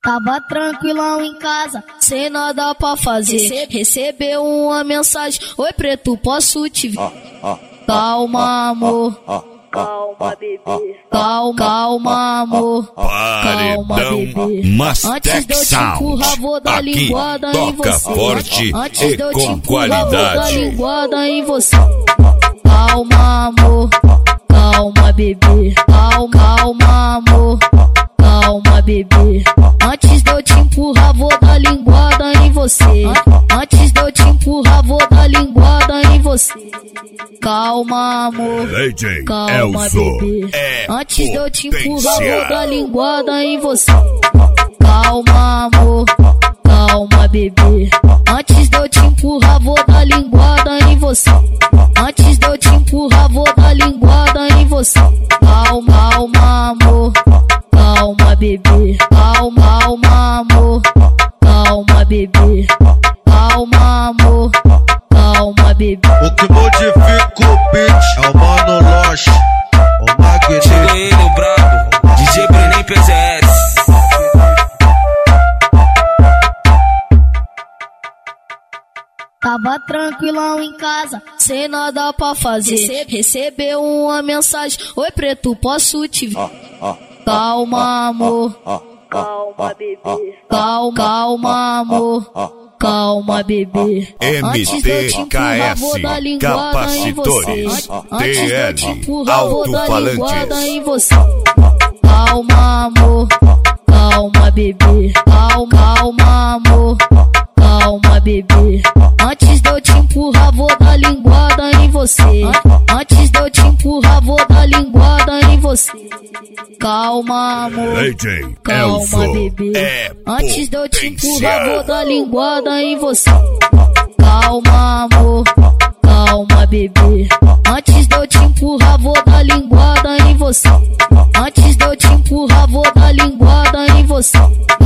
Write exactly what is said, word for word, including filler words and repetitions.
Tava tranquilão em casa, sem nada pra fazer. Recebeu uma mensagem: oi preto, posso te ver? Calma, amor. Calma, bebê. Calma, calma, amor. Calma, bebê. Antes de eu te empurrar, vou dar linguada em você. Forte Antes e de eu te com empurrar, vou dar qualidade. linguada em você. Calma, amor. Calma, bebê. Calma, calma, amor. Calma, bebê. Antes de eu te empurrar, vou dar linguada em você. Antes de eu te empurrar, vou dar linguada em você. Calma, amor. Calma, bebê. Antes de eu te empurrar, vou dar linguada em você. Calma, amor. Calma, bebê. Antes de eu te empurrar, vou dar linguada em você. Antes de eu te empurrar, vou dar linguada em você. Calma, calma, amor. Calma, bebê. Calma, calma, amor. Calma, bebê. Calma, amor. Calma, bebê. O que modifica o beat é o Mano Loche, o Magneto. Chega ele, o brabo, D J Brenem P Z S. Tava tranquilão em casa, sem nada pra fazer. Recebeu uma mensagem: oi preto, posso te ver? Calma, amor. Calma, bebê. Calma, calma, amor. Calma, bebê. M T K S Capacitores T L Alto-Falantes. Em você. Calma, amor. Calma, bebê. Calma, calma, amor. Calma, bebê. Antes de eu te empurrar, vou dar linguada em você. Antes de eu te empurrar, vou dar linguada em você. Calma, amor. Calma, bebê. Antes de eu te empurrar, vou dar linguada em você. Calma, amor. Calma, bebê. Antes de eu te empurrar, vou dar linguada em você. Antes de eu te empurrar, vou dar linguada em você.